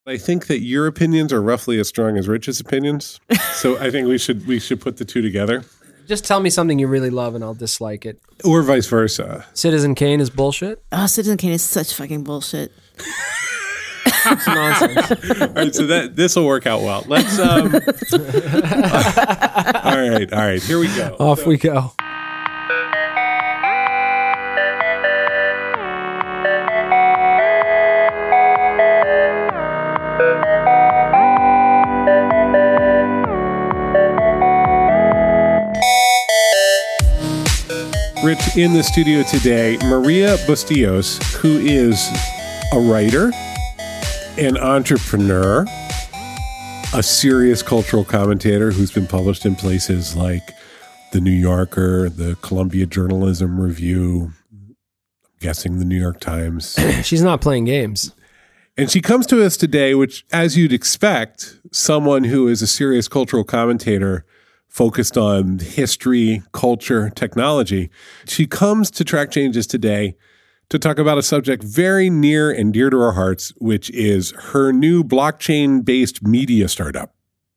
I think that your opinions are roughly as strong as Rich's opinions. So I think we should put the two together. Just tell me something you really love and I'll dislike it. Or vice versa. Citizen Kane is bullshit? Oh, Citizen Kane is such fucking bullshit. It's nonsense. All right, so this will work out well. Let's all right, here we go. Off we go. Rich, in the studio today, Maria Bustillos, who is a writer, an entrepreneur, a serious cultural commentator who's been published in places like The New Yorker, the Columbia Journalism Review, I'm guessing the New York Times. She's not playing games. And she comes to us today, which, as you'd expect, someone who is a serious cultural commentator focused on history, culture, technology. She comes to Track Changes today to talk about a subject very near and dear to our hearts, which is her new blockchain-based media startup.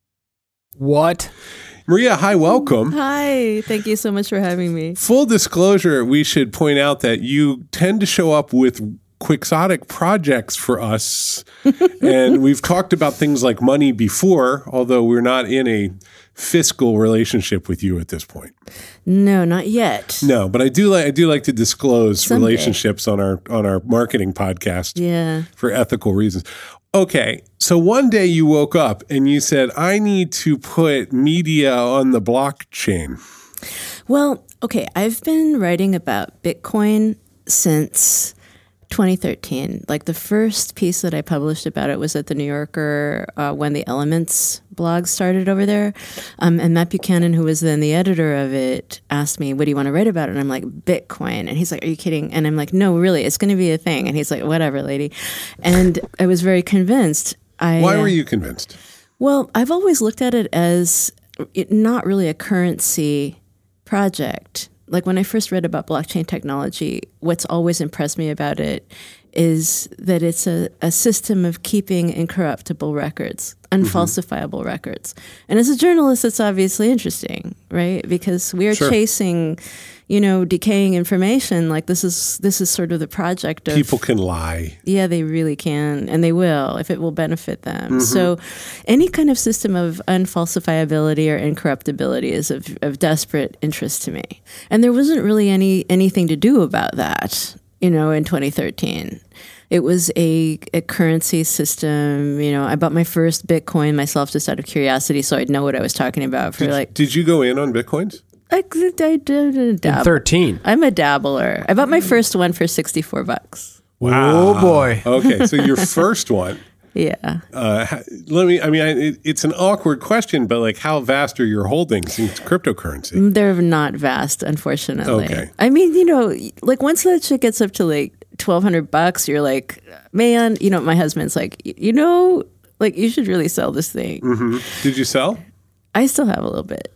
What? Maria, hi, welcome. Hi, thank you so much for having me. Full disclosure, we should point out that you tend to show up with quixotic projects for us. And we've talked about things like money before, although we're not in a fiscal relationship with you at this point. No, not yet. No, but I do like to disclose Someday. relationships on our marketing podcast. Yeah. For ethical reasons. Okay, so one day you woke up and you said, I need to put media on the blockchain. Well, okay, I've been writing about Bitcoin since 2013. Like the first piece that I published about it was at The New Yorker when the Elements blog started over there. And Matt Buchanan, who was then the editor of it, asked me, what do you want to write about? And I'm like, Bitcoin. And he's like, are you kidding? And I'm like, no, really, it's going to be a thing. And he's like, whatever, lady. And I was very convinced. Why were you convinced? Well, I've always looked at it as not really a currency project. Like when I first read about blockchain technology, what's always impressed me about it is that it's a system of keeping incorruptible records, unfalsifiable records. And as a journalist, it's obviously interesting, right? Because we are chasing, decaying information. Like this is sort of the project of people can lie. Yeah, they really can, and they will if it will benefit them. So any kind of system of unfalsifiability or incorruptibility is of desperate interest to me. And there wasn't really anything to do about that, in 2013. It was a currency system. I bought my first Bitcoin myself just out of curiosity so I'd know what I was talking about. Did you go in on Bitcoins? I did In 13. I'm a dabbler. I bought my first one for $64. Wow. Oh, boy. Okay, so your first one. Yeah. It's an awkward question, but like how vast are your holdings in cryptocurrency? They're not vast, unfortunately. Okay. I mean, like once that shit gets up to like $1,200, you're like, man, my husband's like, like you should really sell this thing. Mm-hmm. Did you sell? I still have a little bit.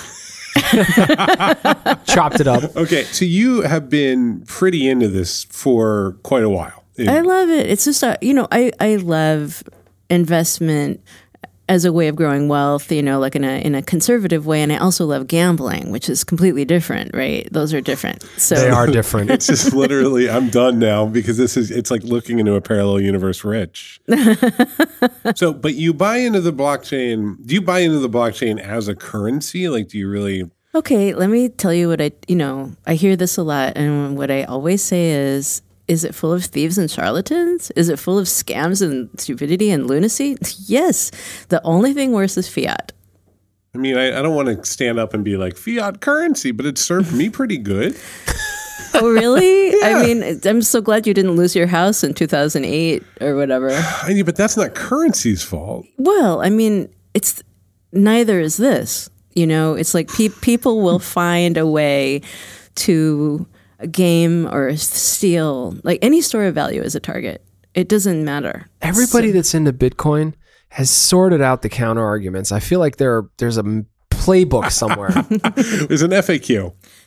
Chopped it up. Okay, so you have been pretty into this for quite a while. I love it. It's just, I love investment as a way of growing wealth, like in a conservative way. And I also love gambling, which is completely different, right? Those are different. So They are different. It's just literally, I'm done now because it's like looking into a parallel universe rich. But you buy into the blockchain. Do you buy into the blockchain as a currency? Like, do you really? Okay, let me tell you what I hear this a lot. And what I always say is it full of thieves and charlatans? Is it full of scams and stupidity and lunacy? Yes. The only thing worse is fiat. I mean, I don't want to stand up and be like fiat currency, but it served me pretty good. Oh, really? Yeah. I mean, I'm so glad you didn't lose your house in 2008 or whatever. But that's not currency's fault. Well, I mean, it's neither is this. It's like people will find a way to game or steal. Like any store of value is a target. It doesn't matter. Everybody that's into Bitcoin has sorted out the counter arguments. I feel like there's a playbook somewhere. There's an FAQ.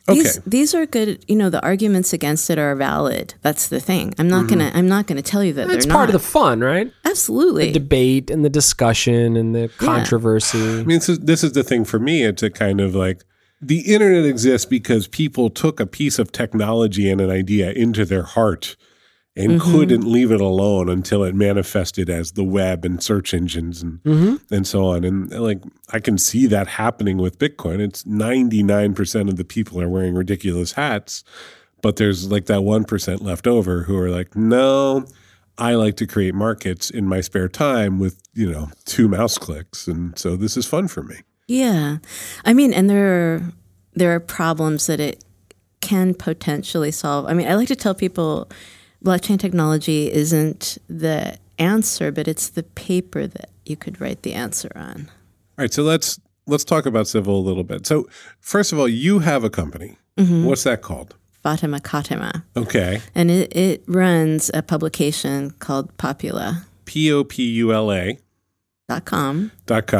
These are good. The arguments against it are valid. That's the thing. I'm not gonna tell you that It's they're part not. of the fun, right? Absolutely. The debate and the discussion and the controversy. I mean, this is the thing for me. It's a kind of like the internet exists because people took a piece of technology and an idea into their heart and couldn't leave it alone until it manifested as the web and search engines and so on. And like, I can see that happening with Bitcoin. It's 99% of the people are wearing ridiculous hats, but there's like that 1% left over who are like, no, I like to create markets in my spare time with, 2 mouse clicks. And so this is fun for me. Yeah. I mean, and there are problems that it can potentially solve. I mean, I like to tell people blockchain technology isn't the answer, but it's the paper that you could write the answer on. All right, so let's talk about Civil a little bit. So first of all, you have a company. What's that called? Fatima Katima. Okay. And it runs a publication called Popula. Popula.com. .com.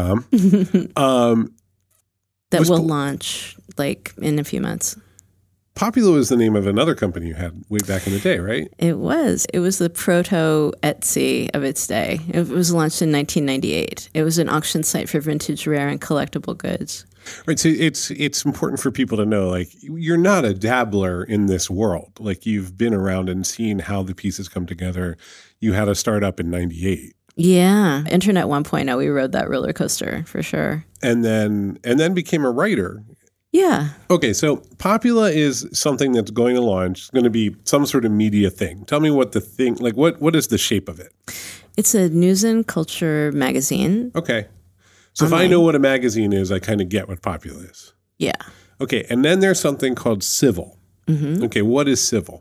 That will launch like in a few months. Popula was the name of another company you had way back in the day, right? It was. It was the proto Etsy of its day. It was launched in 1998. It was an auction site for vintage, rare, and collectible goods. Right. So it's important for people to know, like, you're not a dabbler in this world. Like, you've been around and seen how the pieces come together. You had a startup in 98. Yeah. Internet 1.0, we rode that roller coaster for sure. And then became a writer. Yeah. Okay, so Popula is something that's going to launch. It's going to be some sort of media thing. Tell me what the thing, like what is the shape of it? It's a news and culture magazine. Okay. So if I know what a magazine is, I kind of get what Popula is. Yeah. Okay, and then there's something called Civil. Okay, what is Civil?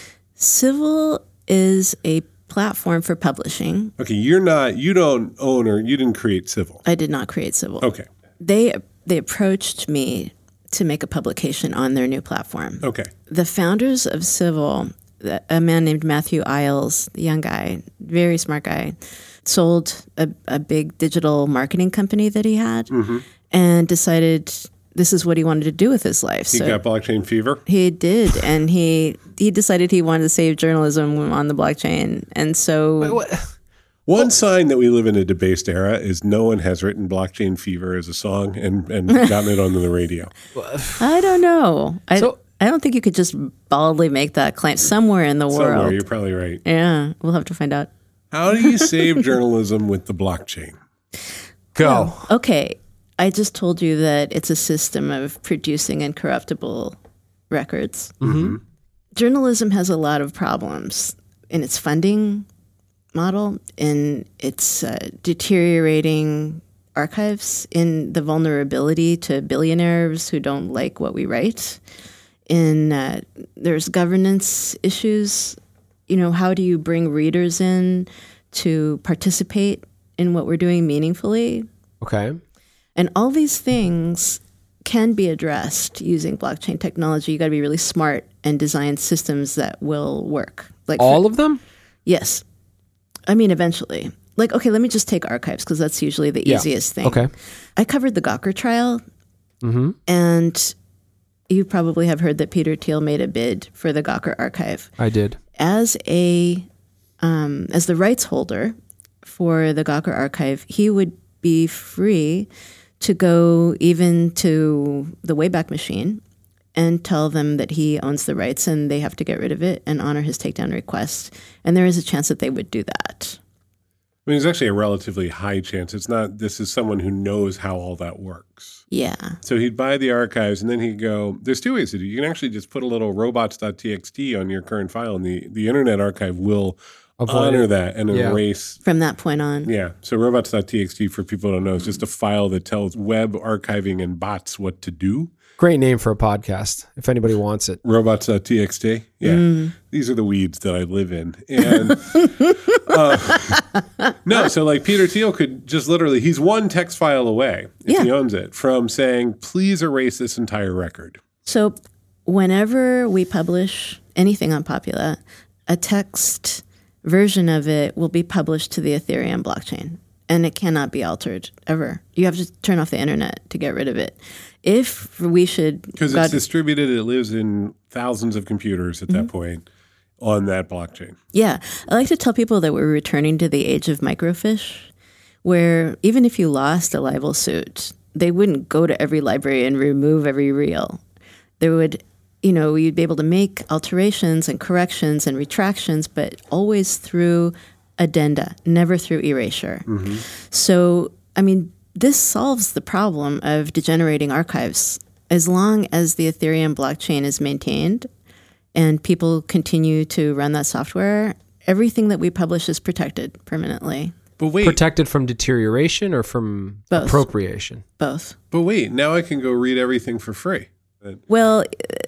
Civil is a platform for publishing. Okay, you don't own or you didn't create Civil. I did not create Civil. Okay. They approached me to make a publication on their new platform. Okay. The founders of Civil, a man named Matthew Isles, the young guy, very smart guy, sold a big digital marketing company that he had and decided this is what he wanted to do with his life. He got blockchain fever? He did, and he decided he wanted to save journalism on the blockchain. And so... One sign that we live in a debased era is no one has written Blockchain Fever as a song and gotten it on the radio. I don't know. I don't think you could just baldly make that claim somewhere in the world. Somewhere, you're probably right. Yeah, we'll have to find out. How do you save journalism with the blockchain? Go. Okay, I just told you that it's a system of producing incorruptible records. Journalism has a lot of problems in its funding model, in its deteriorating archives, in the vulnerability to billionaires who don't like what we write. There's governance issues. How do you bring readers in to participate in what we're doing meaningfully? Okay. And all these things can be addressed using blockchain technology. You got to be really smart and design systems that will work. Like all of them? Yes. I mean, eventually. Like, okay, let me just take archives because that's usually the easiest thing. Okay. I covered the Gawker trial, and you probably have heard that Peter Thiel made a bid for the Gawker archive. I did. As the rights holder for the Gawker archive, he would be free to go even to the Wayback Machine and tell them that he owns the rights and they have to get rid of it and honor his takedown request. And there is a chance that they would do that. I mean, there's actually a relatively high chance. It's not, this is someone who knows how all that works. Yeah. So he'd buy the archives and then he'd go, there's 2 ways to do it. You can actually just put a little robots.txt on your current file and the Internet Archive will honor that and erase. From that point on. Yeah. So robots.txt, for people who don't know, is just a file that tells web archiving and bots what to do. Great name for a podcast, if anybody wants it. Robots.txt. Yeah. These are the weeds that I live in. And no, so like Peter Thiel could just literally, he's one text file away, if he owns it, from saying, please erase this entire record. So whenever we publish anything on Popula, a text version of it will be published to the Ethereum blockchain. and it cannot be altered ever. You have to turn off the internet to get rid of it. If we should... Because it's distributed, it lives in thousands of computers at that point on that blockchain. Yeah. I like to tell people that we're returning to the age of microfiche, where even if you lost a libel suit, they wouldn't go to every library and remove every reel. They would, you'd be able to make alterations and corrections and retractions, but always through addenda, never through erasure. So, this solves the problem of degenerating archives. As long as the Ethereum blockchain is maintained and people continue to run that software, everything that we publish is protected permanently. But wait. Protected from deterioration or from Both. appropriation? Both. But wait, now I can go read everything for free. Well,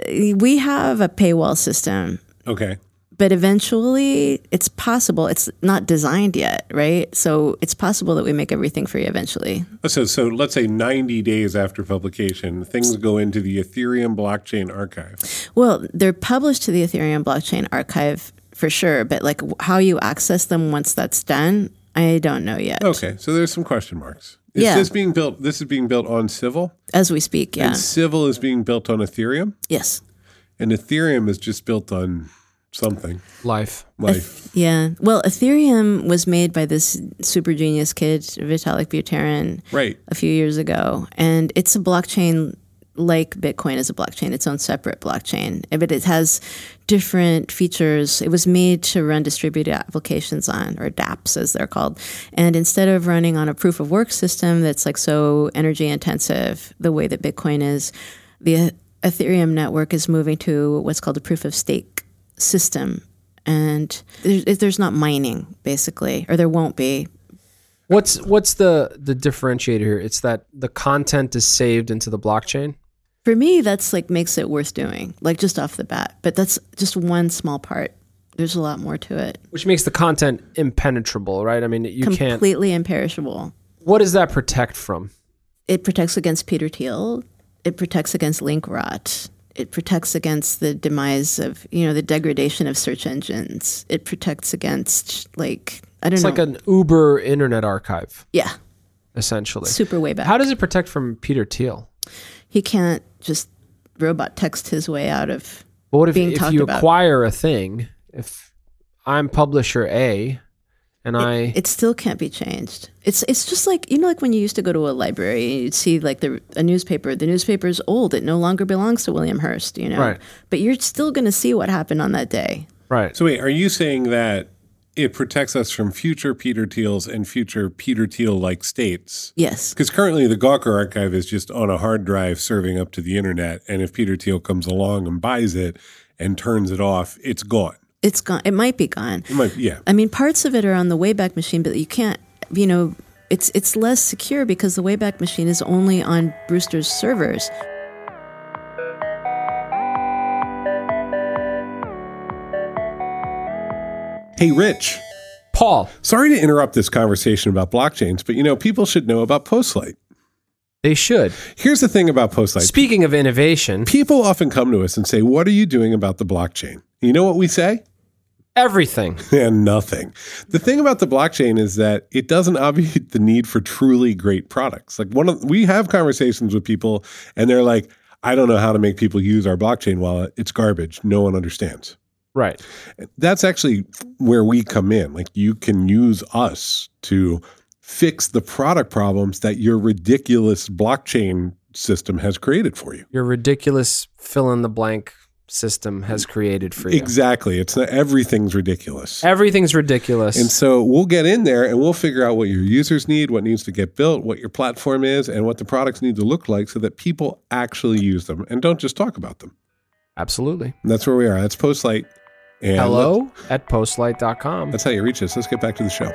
we have a paywall system. Okay. But eventually, it's possible. It's not designed yet, right? So it's possible that we make everything free eventually. So let's say 90 days after publication, things go into the Ethereum blockchain archive. Well, they're published to the Ethereum blockchain archive for sure, but like how you access them once that's done, I don't know yet. Okay, so there's some question marks. Is this being built? This is being built on Civil? As we speak, yeah. And Civil is being built on Ethereum? Yes. And Ethereum is just built on something. Life. Yeah. Well, Ethereum was made by this super genius kid, Vitalik Buterin, Right. a few years ago. And it's a blockchain like Bitcoin is a blockchain, its own separate blockchain. But it has different features. It was made to run distributed applications on, or dApps as they're called. And instead of running on a proof of work system that's like so energy intensive, the way that Bitcoin is, the Ethereum network is moving to what's called a proof of stake system, and there's not mining basically, or there won't be. What's the differentiator here? It's that the content is saved into the blockchain. For me, that's like makes it worth doing, like just off the bat. But that's just one small part. There's a lot more to it. Which makes the content impenetrable, right? I mean, you can't completely imperishable. What does that protect from? It protects against Peter Thiel. It protects against link rot. It protects against the demise of, the degradation of search engines. It protects against, It's like an Uber internet archive. Yeah. Essentially. Super way back. How does it protect from Peter Thiel? He can't just robot text his way out of But what if you about. Acquire a thing, if I'm publisher A, and it still can't be changed. It's just like, like when you used to go to a library and you'd see like a newspaper. The newspaper's old. It no longer belongs to William Hearst, Right. But you're still going to see what happened on that day. Right. So wait, are you saying that it protects us from future Peter Thiels and future Peter Thiel-like states? Yes. Because currently the Gawker archive is just on a hard drive serving up to the internet, and if Peter Thiel comes along and buys it and turns it off, it's gone. It's gone. It might be gone. It might, yeah. Parts of it are on the Wayback Machine, but you can't, it's less secure because the Wayback Machine is only on Brewster's servers. Hey, Rich. Paul. Sorry to interrupt this conversation about blockchains, but people should know about Postlight. They should. Here's the thing about Postlight. Speaking of innovation, people often come to us and say, what are you doing about the blockchain? You know what we say? everything. And nothing. The thing about the blockchain is that it doesn't obviate the need for truly great products. Like we have conversations with people and they're like, I don't know how to make people use our blockchain wallet. It's garbage. No one understands. Right. That's actually where we come in. Like you can use us to fix the product problems that your ridiculous blockchain system has created for you. Your ridiculous fill-in-the-blank system has created for you. Exactly. It's not, everything's ridiculous. Everything's ridiculous. And so we'll get in there and we'll figure out what your users need, what needs to get built, what your platform is, and what the products need to look like so that people actually use them and don't just talk about them. Absolutely. And that's where we are. That's Postlight. And hello@postlight.com. That's how you reach us. Let's get back to the show.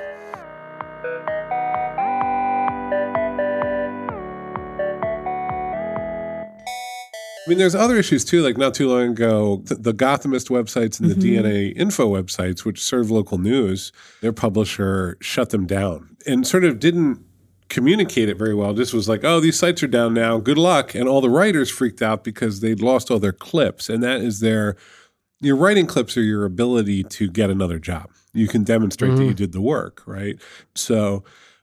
I mean, there's other issues too, like not too long ago, the Gothamist websites and the DNA Info websites, which serve local news, their publisher shut them down and sort of didn't communicate it very well. Just was like, oh, these sites are down now. Good luck. And all the writers freaked out because they'd lost all their clips. And that is your writing clips are your ability to get another job. You can demonstrate that you did the work, right? So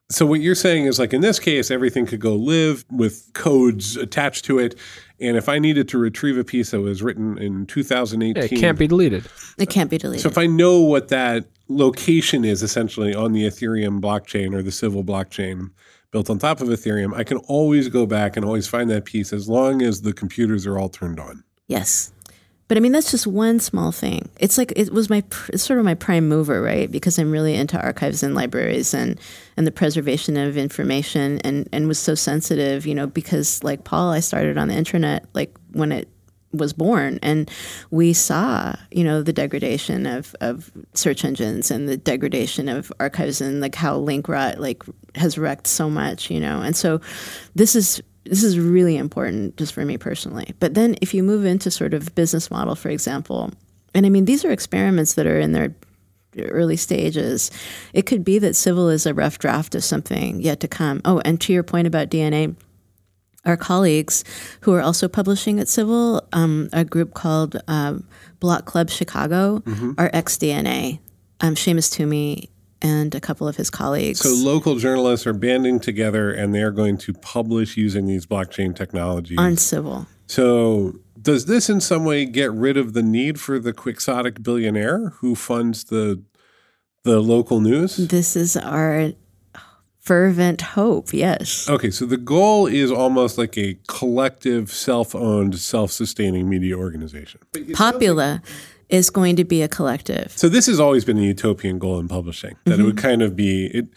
So what you're saying is, like, in this case, everything could go live with codes attached to it. And if I needed to retrieve a piece that was written in 2018, It can't be deleted. It can't be deleted. So if I know what that location is essentially on the Ethereum blockchain or the Civil blockchain built on top of Ethereum, I can always go back and always find that piece as long as the computers are all turned on. Yes. But I mean, that's just one small thing. It's like, it's sort of my prime mover, right? Because I'm really into archives and libraries and the preservation of information and was so sensitive, because like Paul, I started on the internet like when it was born, and we saw, the degradation of search engines and the degradation of archives and like how link rot like has wrecked so much, and so this is really important just for me personally. But then if you move into sort of business model, for example, and I mean, these are experiments that are in their early stages. It could be that Civil is a rough draft of something yet to come. Oh, and to your point about DNA, our colleagues who are also publishing at Civil, a group called Block Club Chicago, are ex-DNA. Seamus Toomey and a couple of his colleagues. So local journalists are banding together and they're going to publish using these blockchain technologies. On Civil. So does this in some way get rid of the need for the quixotic billionaire who funds the local news? This is our fervent hope, yes. Okay, so the goal is almost like a collective, self-owned, self-sustaining media organization. Popula is going to be a collective. So this has always been a utopian goal in publishing, that it would kind of be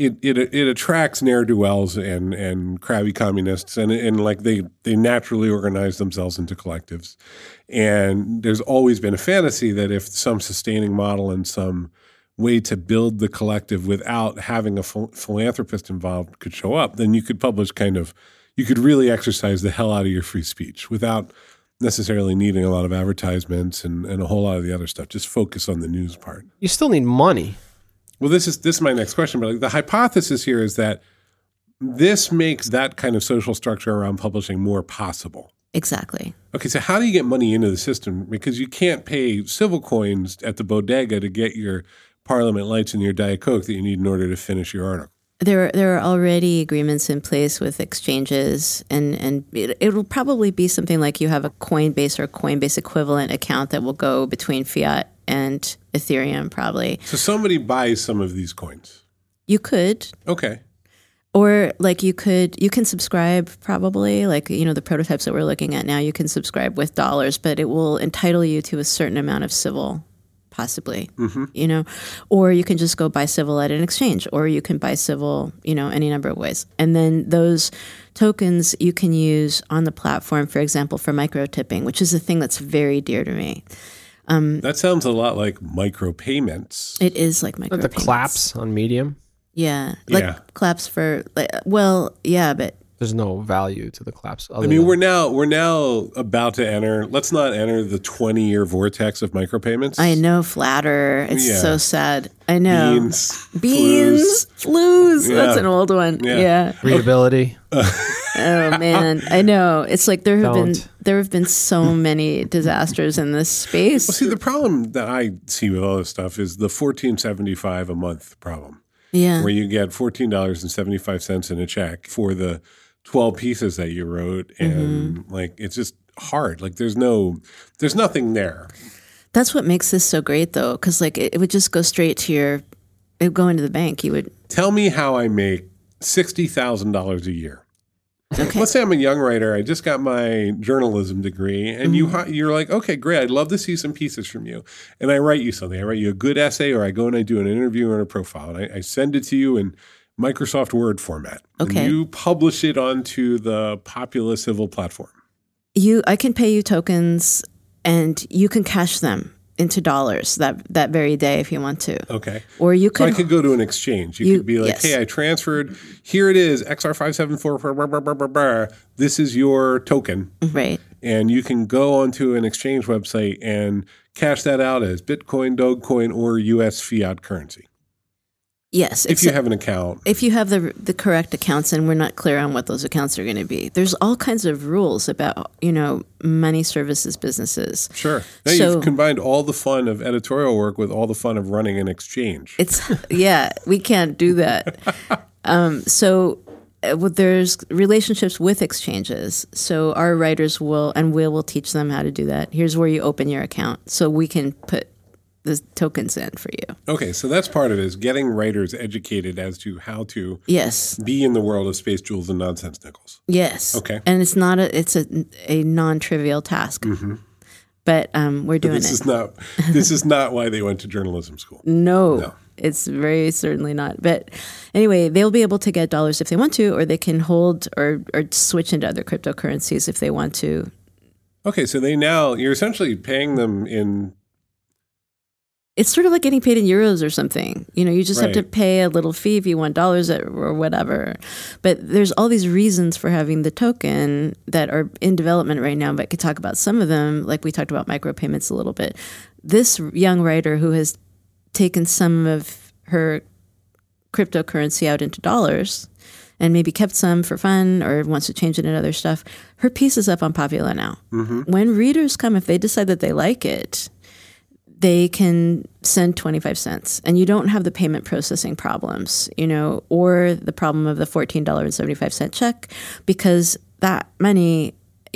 it attracts ne'er-do-wells and crabby communists and like they naturally organize themselves into collectives. And there's always been a fantasy that if some sustaining model and some way to build the collective without having a philanthropist involved could show up, then you could publish you could really exercise the hell out of your free speech without necessarily needing a lot of advertisements and a whole lot of the other stuff. Just focus on the news part. You still need money. Well, this is my next question, but like the hypothesis here is that this makes that kind of social structure around publishing more possible. Exactly. Okay, so how do you get money into the system? Because you can't pay Civil coins at the bodega to get your Parliament lights and your Diet Coke that you need in order to finish your article. There are already agreements in place with exchanges, and it will probably be something like you have a Coinbase or Coinbase equivalent account that will go between fiat and Ethereum probably. So somebody buys some of these coins. You could. Okay. Or like you can subscribe probably, like, the prototypes that we're looking at now, you can subscribe with dollars, but it will entitle you to a certain amount of Civil. Possibly, or you can just go buy Civil at an exchange, or you can buy Civil, any number of ways. And then those tokens you can use on the platform, for example, for micro-tipping, which is a thing that's very dear to me. That sounds a lot like micropayments. It is like micropayments. The claps on Medium? Yeah. Claps for, but there's no value to the claps. I mean, we're now about to enter. Let's not enter the 20-year vortex of micropayments. I know, Flatter. It's so sad. I know. Beans, flues. Yeah. That's an old one. Yeah. Readability. Oh man, I know. It's like there have been so many disasters in this space. Well, see, the problem that I see with all this stuff is the $14.75 a month problem. Yeah. Where you get $14.75 in a check for the 12 pieces that you wrote, and like it's just hard. Like there's nothing there. That's what makes this so great, though, because like it would just go straight to it would go into the bank. You would tell me how I make $60,000 a year. Okay. Let's say I'm a young writer. I just got my journalism degree, and you're like, okay, great. I'd love to see some pieces from you. And I write you something. I write you a good essay, or I go and I do an interview and a profile, and I send it to you in Microsoft Word format. Okay. And you publish it onto the Popula Civil platform. I can pay you tokens, and you can cash them into dollars that very day if you want to. Okay. Or you could. So I could go to an exchange. You could be like, hey, I transferred. Here it is, XR574. This is your token. Right. And you can go onto an exchange website and cash that out as Bitcoin, Dogecoin, or U.S. fiat currency. Yes. If you have an account. If you have the correct accounts, and we're not clear on what those accounts are going to be. There's all kinds of rules about, money services businesses. Sure. Now you've combined all the fun of editorial work with all the fun of running an exchange. We can't do that. So there's relationships with exchanges. So our writers will teach them how to do that. Here's where you open your account so we can put the tokens in for you. Okay, so that's part of it, is getting writers educated as to how to Yes. be in the world of space jewels and nonsense nickels. Yes. Okay. And it's not it's a non-trivial task. But we're doing This is not why they went to journalism school. No. It's very certainly not. But anyway, they'll be able to get dollars if they want to, or they can hold or switch into other cryptocurrencies if they want to. Okay, so you're essentially paying them in. It's sort of like getting paid in euros or something. You just have to pay a little fee if you want dollars or whatever. But there's all these reasons for having the token that are in development right now, but I could talk about some of them, like we talked about micropayments a little bit. This young writer who has taken some of her cryptocurrency out into dollars and maybe kept some for fun or wants to change it into other stuff, her piece is up on Popula now. When readers come, if they decide that they like it, they can send 25 cents and you don't have the payment processing problems, or the problem of the $14.75 check, because that money,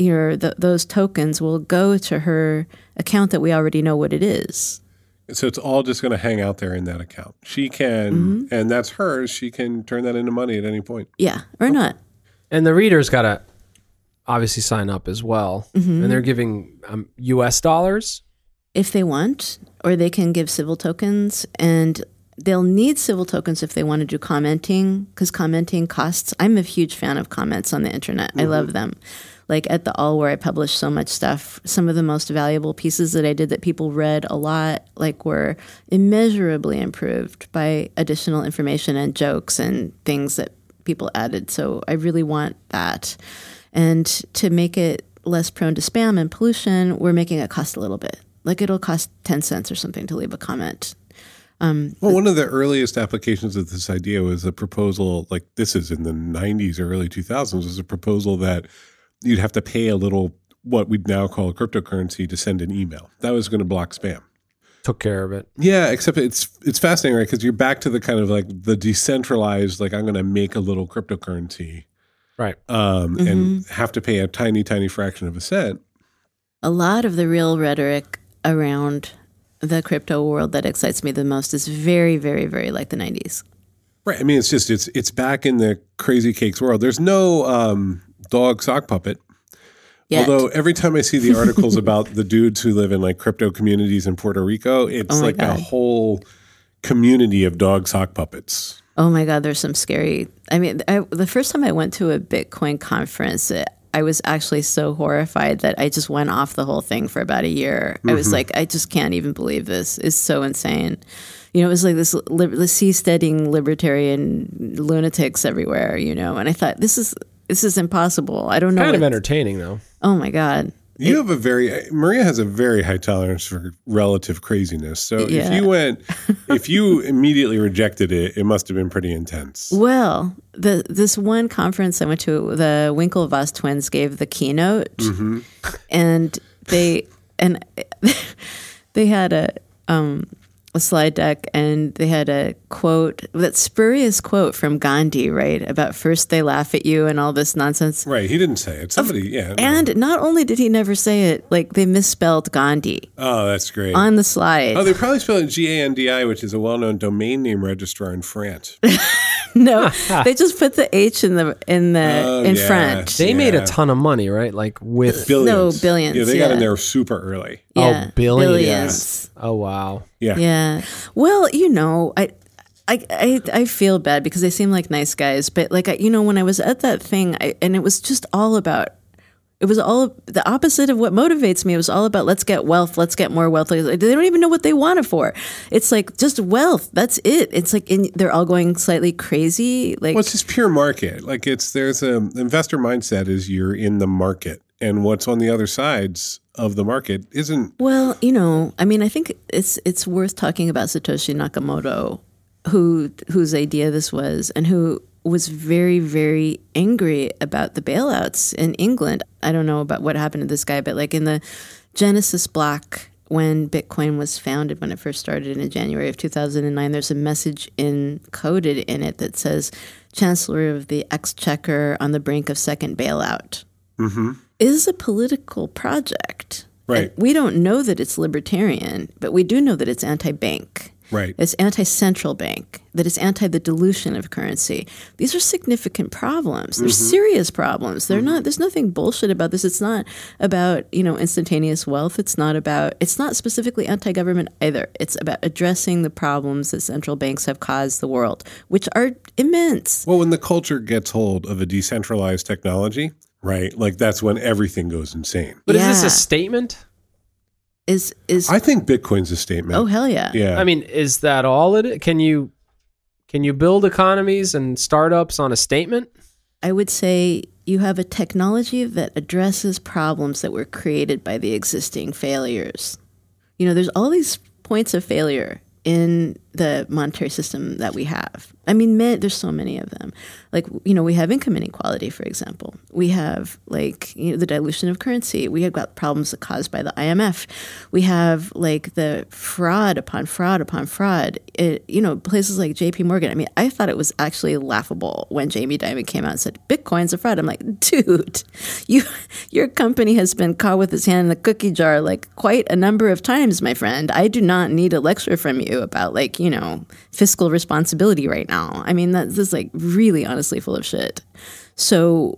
those tokens will go to her account that we already know what it is. So it's all just going to hang out there in that account. She can, and that's hers, she can turn that into money at any point. Yeah, or not. And the reader's got to obviously sign up as well. And they're giving US dollars. If they want, or they can give civil tokens, and they'll need civil tokens if they want to do commenting, because commenting costs. I'm a huge fan of comments on the internet. I love them. Like at the All, where I publish so much stuff, some of the most valuable pieces that I did that people read a lot, were immeasurably improved by additional information and jokes and things that people added. So I really want that. And to make it less prone to spam and pollution, we're making it cost a little bit. It'll cost 10 cents or something to leave a comment. Well, one of the earliest applications of this idea was a proposal, this is in the 90s or early 2000s, was a proposal that you'd have to pay a little, what we'd now call a cryptocurrency, to send an email. That was going to block spam. Took care of it. Yeah, except it's fascinating, right? Because you're back to the kind of the decentralized, I'm going to make a little cryptocurrency. Right. And have to pay a tiny, tiny fraction of a cent. A lot of the real rhetoric around the crypto world that excites me the most is very, very, very like the 90s. Right. I mean, it's back in the crazy cakes world. There's no dog sock puppet. Yet. Although every time I see the articles about the dudes who live in crypto communities in Puerto Rico, it's a whole community of dog sock puppets. Oh my God, there's some scary. I mean, the first time I went to a Bitcoin conference, I was actually so horrified that I just went off the whole thing for about a year. I was like, I just can't even believe this. It's so insane. It was like this seasteading libertarian lunatics everywhere, and I thought, this is impossible. I don't know. Kind of entertaining, though. Oh my God. Maria has a very high tolerance for relative craziness. So if you immediately rejected it, it must have been pretty intense. Well, this one conference I went to, the Winklevoss twins gave the keynote, and they had a slide deck, and they had a quote, that spurious quote from Gandhi, right? About first they laugh at you and all this nonsense. Right. He didn't say it. Somebody, And not only did he never say it, they misspelled Gandhi. Oh, that's great. On the slide. Oh, they probably spelled it Gandi, which is a well-known domain name registrar in France. No, they just put the H in front. They made a ton of money, right? With billions. No, billions. Yeah, they got in there super early. Yeah, oh, billions. Billions. Oh, wow. Yeah. Yeah. Well, I feel bad because they seem like nice guys, but when I was at that thing, and it was just all about. It was all the opposite of what motivates me. It was all about let's get wealth, let's get more wealth. They don't even know what they want it for. It's just wealth. That's it. It's they're all going slightly crazy. Well, it's just pure market. There's an investor mindset is you're in the market, and what's on the other sides of the market isn't. Well, I think it's worth talking about Satoshi Nakamoto, whose idea this was, and who was very, very angry about the bailouts in England. I don't know about what happened to this guy, but in the Genesis block, when Bitcoin was founded, when it first started in January of 2009, there's a message encoded in it that says, Chancellor of the Exchequer on the brink of second bailout. Mm-hmm. It is a political project. Right. And we don't know that it's libertarian, but we do know that it's anti-bank. Right. It's anti-central bank, that it's anti the dilution of currency. These are significant problems. They're serious problems. They're not, there's nothing bullshit about this. It's not about, instantaneous wealth. It's not specifically anti-government either. It's about addressing the problems that central banks have caused the world, which are immense. Well, when the culture gets hold of a decentralized technology, right, like that's when everything goes insane. But is this a statement? I think Bitcoin's a statement. Oh, hell yeah. Yeah. I mean, is that all it is? Can you build economies and startups on a statement? I would say you have a technology that addresses problems that were created by the existing failures. There's all these points of failure in the monetary system that we have. I mean, there's so many of them. Like, we have income inequality, for example. We have, the dilution of currency. We have got problems caused by the IMF. We have, the fraud upon fraud upon fraud. Places like JP Morgan. I mean, I thought it was actually laughable when Jamie Dimon came out and said, Bitcoin's a fraud. I'm like, dude, your company has been caught with its hand in the cookie jar, quite a number of times, my friend. I do not need a lecture from you about, fiscal responsibility right now. I mean, this is really honestly full of shit. So,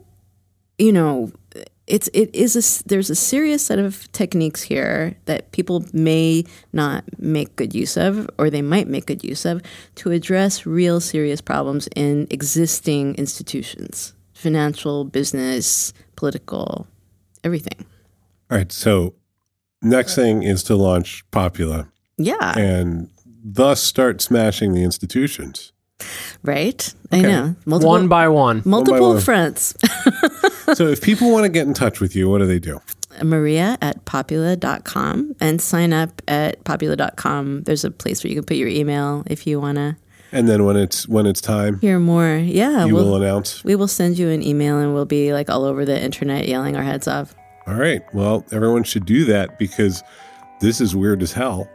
there's a serious set of techniques here that people may not make good use of, or they might make good use of, to address real serious problems in existing institutions, financial, business, political, everything. All right. So next thing is to launch Popula. Yeah. And thus start smashing the institutions. Right? I know. One by one. Multiple fronts. So if people want to get in touch with you, what do they do? Maria@popula.com and sign up at popula.com. There's a place where you can put your email if you want to. And then when it's time, hear more. Yeah. You will announce. We will send you an email and we'll be all over the internet yelling our heads off. All right. Well, everyone should do that because this is weird as hell.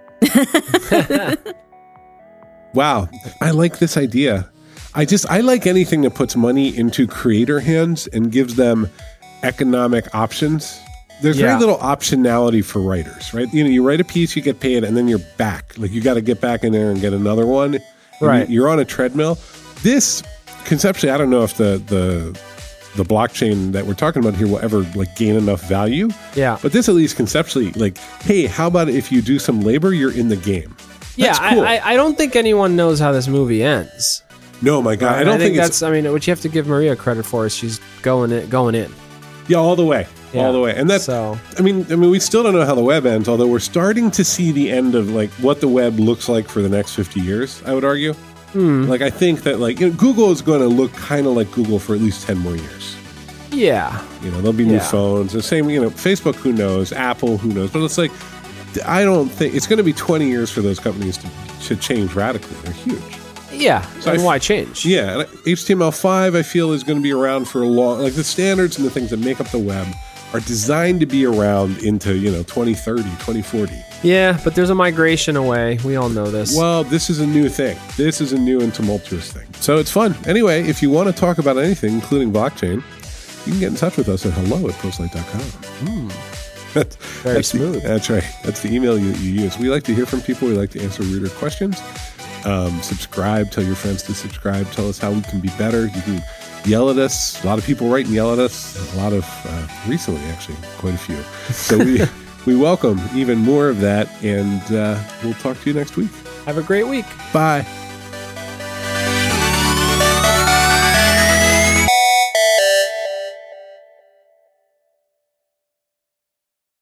Wow. I like this idea. I like anything that puts money into creator hands and gives them economic options. There's very little optionality for writers, right? You write a piece, you get paid, and then you're back. You got to get back in there and get another one. Right. You're on a treadmill. This, conceptually, I don't know if the blockchain that we're talking about here will ever gain enough value. Yeah. But this at least conceptually, hey, how about if you do some labor, you're in the game? That's cool. I don't think anyone knows how this movie ends. No, my God. Right? I don't think that's, what you have to give Maria credit for is she's going in. Yeah, all the way. Yeah. All the way. And that's, so. I mean, we still don't know how the web ends, although we're starting to see the end of what the web looks like for the next 50 years, I would argue. I think that Google is going to look kind of like Google for at least 10 more years. Yeah. There'll be new phones. The same, Facebook, who knows? Apple, who knows? But it's I don't think it's going to be 20 years for those companies to change radically. They're huge. Yeah. So why change? Yeah. HTML5, I feel, is going to be around for a long... the standards and the things that make up the web are designed to be around into, 2030, 2040. Yeah, but there's a migration away. We all know this. Well, this is a new thing. This is a new and tumultuous thing. So it's fun. Anyway, if you want to talk about anything, including blockchain, you can get in touch with us at hello@postlight.com. Very smooth. That's right. That's the email you use. We like to hear from people. We like to answer reader questions. Subscribe. Tell your friends to subscribe. Tell us how we can be better. You can yell at us. A lot of people write and yell at us. A lot of, recently actually, quite a few. So we welcome even more of that. And we'll talk to you next week. Have a great week. Bye.